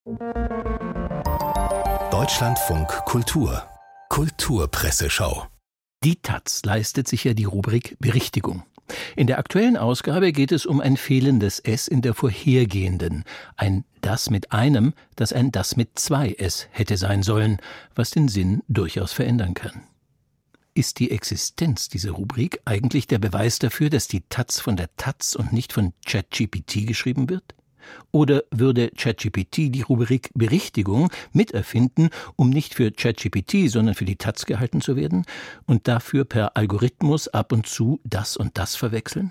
Deutschlandfunk Kultur Kulturpresseschau. Die taz leistet sich ja die Rubrik Berichtigung. In der aktuellen Ausgabe geht es um ein fehlendes S in der vorhergehenden. Ein das mit einem, das ein das mit zwei S hätte sein sollen, was den Sinn durchaus verändern kann. Ist die Existenz dieser Rubrik eigentlich der Beweis dafür, dass die taz von der taz und nicht von ChatGPT geschrieben wird? Oder würde ChatGPT die Rubrik Berichtigung miterfinden, um nicht für ChatGPT, sondern für die taz gehalten zu werden und dafür per Algorithmus ab und zu das und das verwechseln?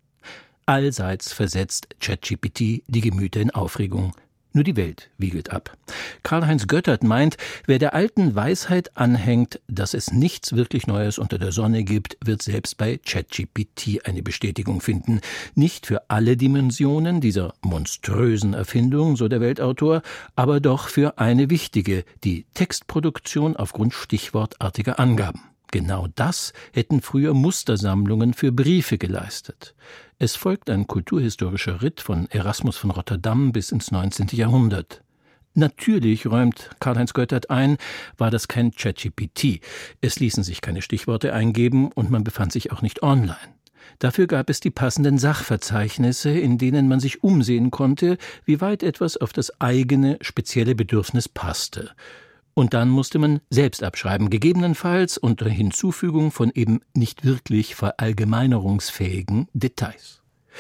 Allseits versetzt ChatGPT die Gemüter in Aufregung. Nur die Welt wiegelt ab. Karl-Heinz Göttert meint, wer der alten Weisheit anhängt, dass es nichts wirklich Neues unter der Sonne gibt, wird selbst bei ChatGPT eine Bestätigung finden. Nicht für alle Dimensionen dieser monströsen Erfindung, so der Weltautor, aber doch für eine wichtige, die Textproduktion aufgrund stichwortartiger Angaben. Genau das hätten früher Mustersammlungen für Briefe geleistet. Es folgt ein kulturhistorischer Ritt von Erasmus von Rotterdam bis ins 19. Jahrhundert. Natürlich, räumt Karl-Heinz Göttert ein, war das kein ChatGPT. Es ließen sich keine Stichworte eingeben und man befand sich auch nicht online. Dafür gab es die passenden Sachverzeichnisse, in denen man sich umsehen konnte, wie weit etwas auf das eigene, spezielle Bedürfnis passte. Und dann musste man selbst abschreiben, gegebenenfalls unter Hinzufügung von eben nicht wirklich verallgemeinerungsfähigen Details.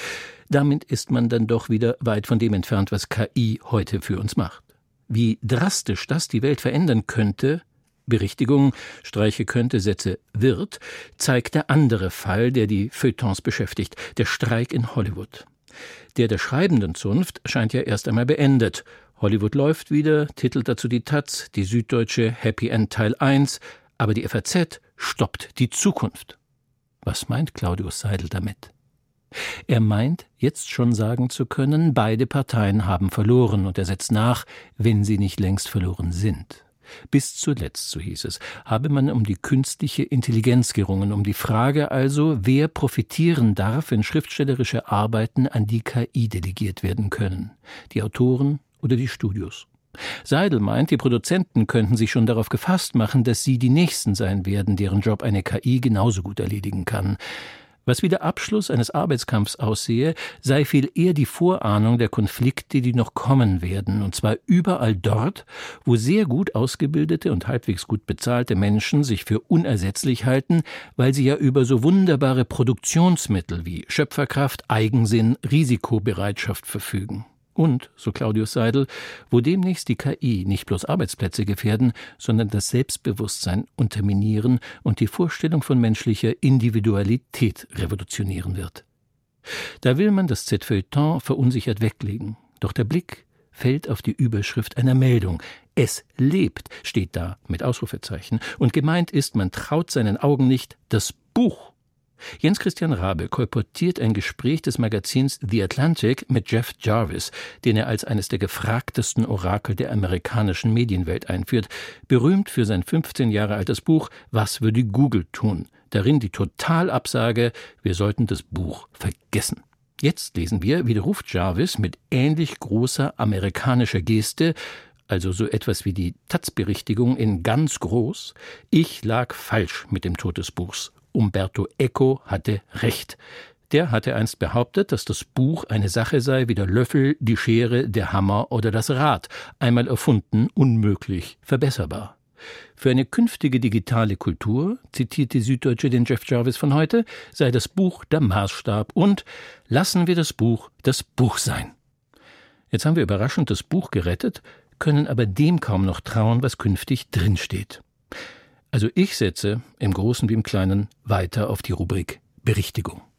Damit ist man dann doch wieder weit von dem entfernt, was KI heute für uns macht. Wie drastisch das die Welt verändern könnte, Berichtigung, streiche könnte, Sätze wird, zeigt der andere Fall, der die Feuilletons beschäftigt, der Streik in Hollywood. Der schreibenden Zunft scheint ja erst einmal beendet. Hollywood läuft wieder, titelt dazu die taz, die Süddeutsche Happy End Teil 1, aber die FAZ stoppt die Zukunft. Was meint Claudius Seidel damit? Er meint, jetzt schon sagen zu können, beide Parteien haben verloren, und er setzt nach, wenn sie nicht längst verloren sind. Bis zuletzt, so hieß es, habe man um die künstliche Intelligenz gerungen, um die Frage also, wer profitieren darf, wenn schriftstellerische Arbeiten an die KI delegiert werden können. Die Autoren oder die Studios. Seidel meint, die Produzenten könnten sich schon darauf gefasst machen, dass sie die Nächsten sein werden, deren Job eine KI genauso gut erledigen kann. Was wie der Abschluss eines Arbeitskampfs aussehe, sei viel eher die Vorahnung der Konflikte, die noch kommen werden, und zwar überall dort, wo sehr gut ausgebildete und halbwegs gut bezahlte Menschen sich für unersetzlich halten, weil sie ja über so wunderbare Produktionsmittel wie Schöpferkraft, Eigensinn, Risikobereitschaft verfügen. Und, so Claudius Seidel, wo demnächst die KI nicht bloß Arbeitsplätze gefährden, sondern das Selbstbewusstsein unterminieren und die Vorstellung von menschlicher Individualität revolutionieren wird. Da will man das Z-Feuilleton verunsichert weglegen. Doch der Blick fällt auf die Überschrift einer Meldung. Es lebt, steht da mit Ausrufezeichen. Und gemeint ist, man traut seinen Augen nicht, das Buch. Jens Christian Rabe kolportiert ein Gespräch des Magazins The Atlantic mit Jeff Jarvis, den er als eines der gefragtesten Orakel der amerikanischen Medienwelt einführt, berühmt für sein 15 Jahre altes Buch »Was würde Google tun?«, darin die Totalabsage, wir sollten das Buch vergessen. Jetzt lesen wir, widerruft Jarvis mit ähnlich großer amerikanischer Geste, also so etwas wie die taz-Berichtigung in ganz groß, ich lag falsch mit dem Tod des Buchs. Umberto Eco hatte recht. Der hatte einst behauptet, dass das Buch eine Sache sei wie der Löffel, die Schere, der Hammer oder das Rad, einmal erfunden, unmöglich verbesserbar. Für eine künftige digitale Kultur, zitiert die Süddeutsche den Jeff Jarvis von heute, sei das Buch der Maßstab und lassen wir das Buch sein. Jetzt haben wir überraschend das Buch gerettet, können aber dem kaum noch trauen, was künftig drinsteht. Also ich setze, im Großen wie im Kleinen, weiter auf die Rubrik Berichtigung.